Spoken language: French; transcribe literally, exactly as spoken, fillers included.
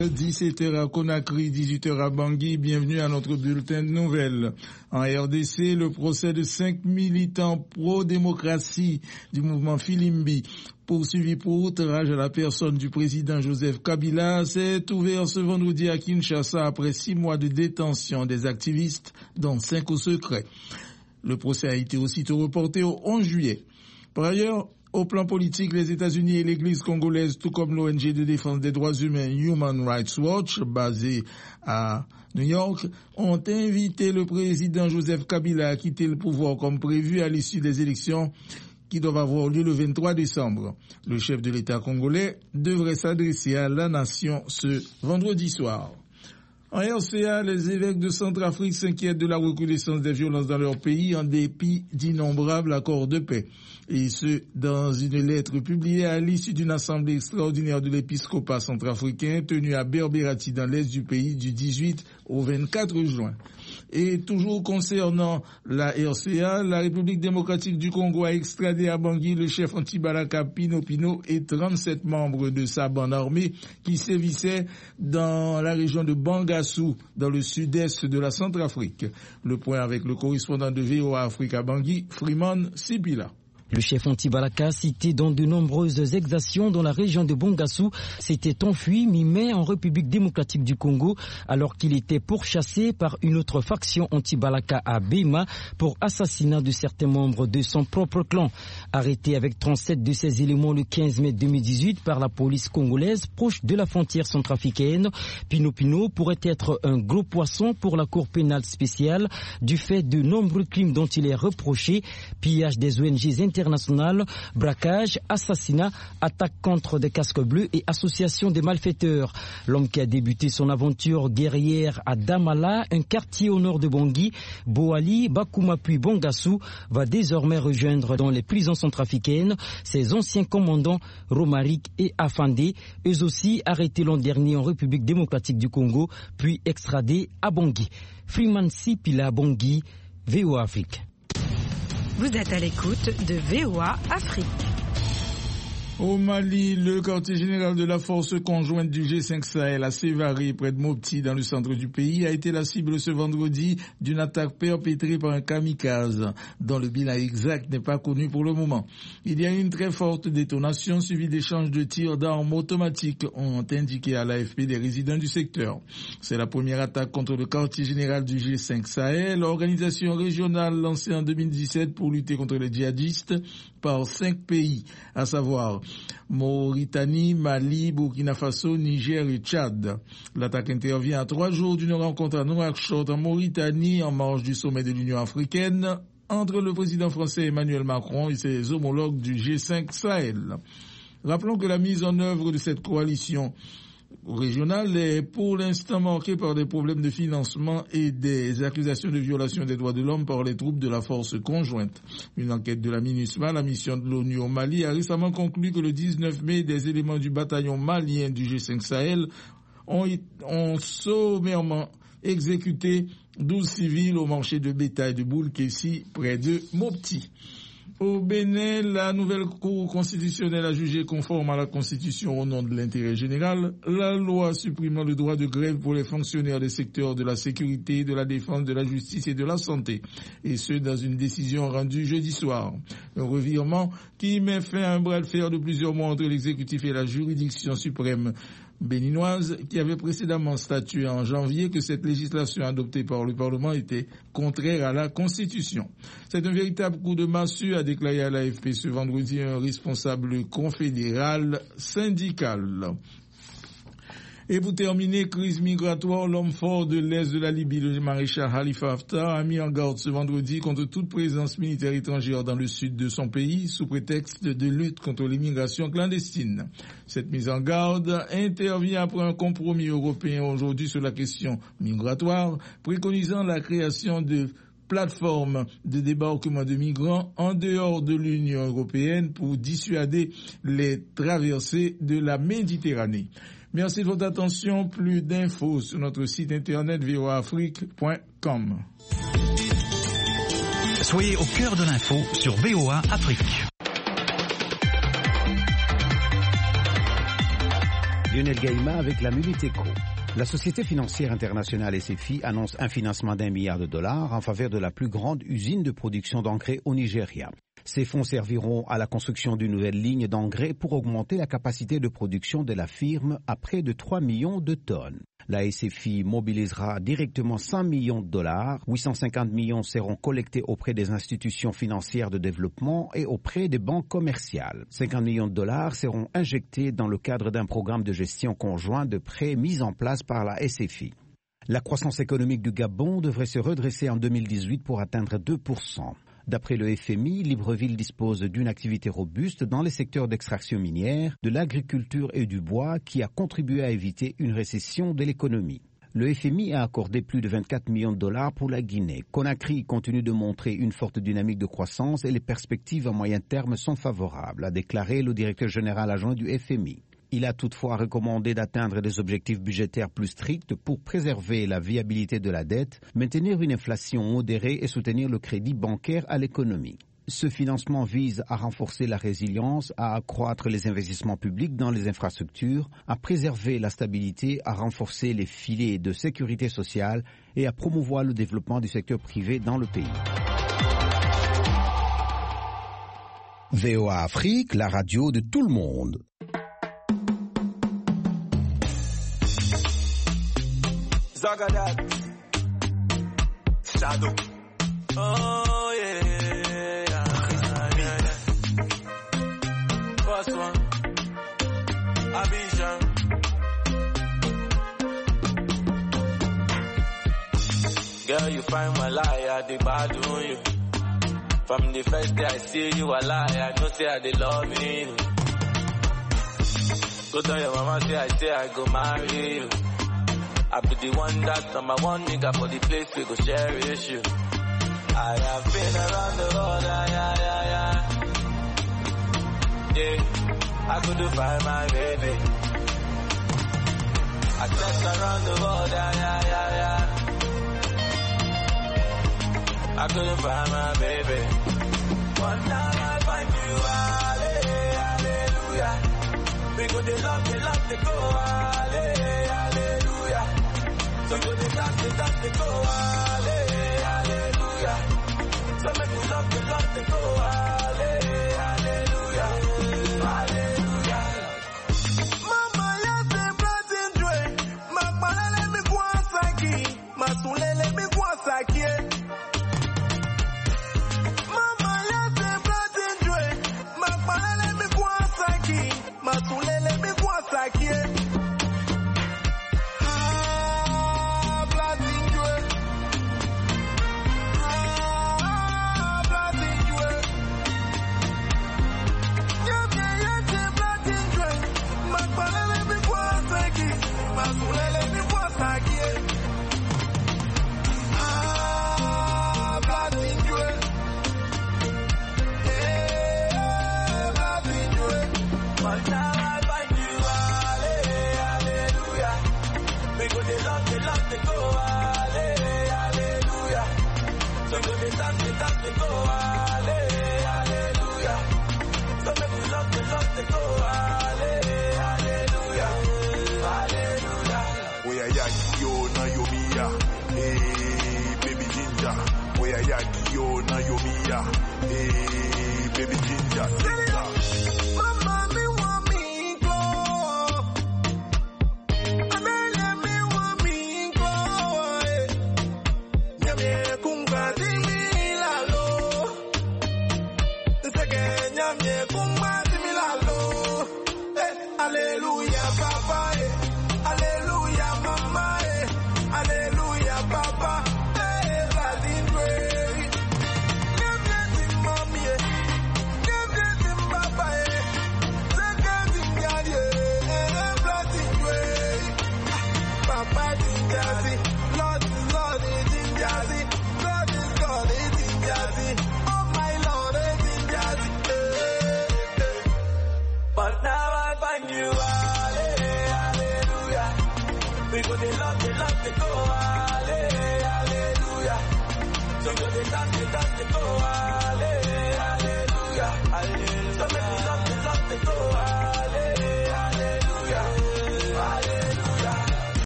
dix-sept heures à Conakry, dix-huit heures à Bangui, bienvenue à notre bulletin de nouvelles. En R D C, le procès de cinq militants pro-démocratie du mouvement Filimbi, poursuivi pour outrage à la personne du président Joseph Kabila, s'est ouvert ce vendredi à Kinshasa après six mois de détention des activistes, dont cinq au secret. Le procès a été aussitôt reporté au onze juillet. Par ailleurs, au plan politique, les États-Unis et l'Église congolaise, tout comme l'O N G de défense des droits humains Human Rights Watch, basée à New York, ont invité le président Joseph Kabila à quitter le pouvoir comme prévu à l'issue des élections qui doivent avoir lieu le vingt-trois décembre. Le chef de l'État congolais devrait s'adresser à la nation ce vendredi soir. En R C A, les évêques de Centrafrique s'inquiètent de la recrudescence des violences dans leur pays en dépit d'innombrables accords de paix. Et ce, dans une lettre publiée à l'issue d'une assemblée extraordinaire de l'épiscopat centrafricain tenue à Berberati dans l'est du pays du dix-huit au vingt-quatre juin. Et toujours concernant la R C A, la République démocratique du Congo a extradé à Bangui le chef anti-Balaka Pino Pino et trente-sept membres de sa bande armée qui sévissaient dans la région de Bangassou, dans le sud-est de la Centrafrique. Le point avec le correspondant de V O A Afrique à Bangui, Freeman Sipila. Le chef anti-Balaka, cité dans de nombreuses exactions dans la région de Bangassou, s'était enfui mi-mai en République démocratique du Congo alors qu'il était pourchassé par une autre faction anti-Balaka à Bema pour assassinat de certains membres de son propre clan. Arrêté avec trente-sept de ses éléments le quinze mai deux mille dix-huit par la police congolaise proche de la frontière centrafricaine, Pino Pino pourrait être un gros poisson pour la Cour pénale spéciale du fait de nombreux crimes dont il est reproché, pillage des O N G internationales, braquage, assassinat, attaque contre des casques bleus et association des malfaiteurs. L'homme qui a débuté son aventure guerrière à Damala, un quartier au nord de Bangui, Boali, Bakuma puis Bangassou, va désormais rejoindre dans les prisons centrafricaines ses anciens commandants Romaric et Afandé, eux aussi arrêtés l'an dernier en République démocratique du Congo, puis extradés à Bangui. Freeman Sipila Bangui, V O A Afrique. Vous êtes à l'écoute de V O A Afrique. Au Mali, le quartier général de la force conjointe du G cinq Sahel à Sévaré, près de Mopti, dans le centre du pays, a été la cible ce vendredi d'une attaque perpétrée par un kamikaze, dont le bilan exact n'est pas connu pour le moment. Il y a eu une très forte détonation suivie d'échanges de tirs d'armes automatiques, ont indiqué à l'A F P des résidents du secteur. C'est la première attaque contre le quartier général du G cinq Sahel, organisation régionale lancée en deux mille dix-sept pour lutter contre les djihadistes par cinq pays, à savoir Mauritanie, Mali, Burkina Faso, Niger et Tchad. L'attaque intervient à trois jours d'une rencontre à Nouakchott en Mauritanie en marge du sommet de l'Union africaine entre le président français Emmanuel Macron et ses homologues du G cinq Sahel. Rappelons que la mise en œuvre de cette coalition régionale est pour l'instant marquée par des problèmes de financement et des accusations de violation des droits de l'homme par les troupes de la force conjointe. Une enquête de la MINUSMA, la mission de l'ONU au Mali, a récemment conclu que le dix-neuf mai, des éléments du bataillon malien du G cinq Sahel ont, ont sommairement exécuté douze civils au marché de bétail de Boulkessi, près de Mopti. Au Bénin, la nouvelle Cour constitutionnelle a jugé conforme à la Constitution au nom de l'intérêt général la loi supprimant le droit de grève pour les fonctionnaires des secteurs de la sécurité, de la défense, de la justice et de la santé, et ce dans une décision rendue jeudi soir. Un revirement qui met fin à un bras de fer de plusieurs mois entre l'exécutif et la juridiction suprême béninoise, qui avait précédemment statué en janvier que cette législation adoptée par le Parlement était contraire à la Constitution. C'est un véritable coup de massue, a déclaré à l'A F P ce vendredi un responsable confédéral syndical. Et pour terminer, crise migratoire, l'homme fort de l'Est de la Libye, le maréchal Khalifa Haftar, a mis en garde ce vendredi contre toute présence militaire étrangère dans le sud de son pays, sous prétexte de lutte contre l'immigration clandestine. Cette mise en garde intervient après un compromis européen aujourd'hui sur la question migratoire, préconisant la création de plateforme de débarquement de migrants en dehors de l'Union européenne pour dissuader les traversées de la Méditerranée. Merci de votre attention. Plus d'infos sur notre site internet v o a afrique point com. Soyez au cœur de l'info sur V O A Afrique. Lionel Gaïma avec la Minute Éco. La Société financière internationale S F I annonce un financement d'un milliard de dollars en faveur de la plus grande usine de production d'engrais au Nigeria. Ces fonds serviront à la construction d'une nouvelle ligne d'engrais pour augmenter la capacité de production de la firme à près de trois millions de tonnes. La S F I mobilisera directement cent millions de dollars, huit cent cinquante millions seront collectés auprès des institutions financières de développement et auprès des banques commerciales. cinquante millions de dollars seront injectés dans le cadre d'un programme de gestion conjoint de prêts mis en place par la S F I. La croissance économique du Gabon devrait se redresser en deux mille dix-huit pour atteindre deux pour cent. D'après le F M I, Libreville dispose d'une activité robuste dans les secteurs d'extraction minière, de l'agriculture et du bois qui a contribué à éviter une récession de l'économie. Le F M I a accordé plus de vingt-quatre millions de dollars pour la Guinée. Conakry continue de montrer une forte dynamique de croissance et les perspectives à moyen terme sont favorables, a déclaré le directeur général adjoint du F M I. Il a toutefois recommandé d'atteindre des objectifs budgétaires plus stricts pour préserver la viabilité de la dette, maintenir une inflation modérée et soutenir le crédit bancaire à l'économie. Ce financement vise à renforcer la résilience, à accroître les investissements publics dans les infrastructures, à préserver la stabilité, à renforcer les filets de sécurité sociale et à promouvoir le développement du secteur privé dans le pays. V O A Afrique, la radio de tout le monde. Zagadat, Shadow. Oh yeah, yeah, yeah, yeah. First one, Abidjan. Girl, you find my lie, they bad on you. From the first day I see you a lie, I know say I they love you. Go tell your mama say I say I go marry you. I be the one that's number one nigga for the place we go cherish you. I have been around the world, yeah, yeah, yeah, yeah. Yeah, I couldn't find my baby. I checked around the world, yeah, yeah, yeah, yeah. I couldn't find my baby. But now I find you, hallelujah. We go they love, they love, they go, hallelujah. So go they dance, they dance, they go, hallelujah. So make me love, they love, they go, hallelujah. Hallelujah. Mama, yes, they brought in joy. Ma palele mi kwa saki, ma sulele mi kwa saki. Mama, yes, they brought in joy. Ma palele mi kwa saki, ma sulele mi kwa saki. Hallelujah. So make me love, love, go,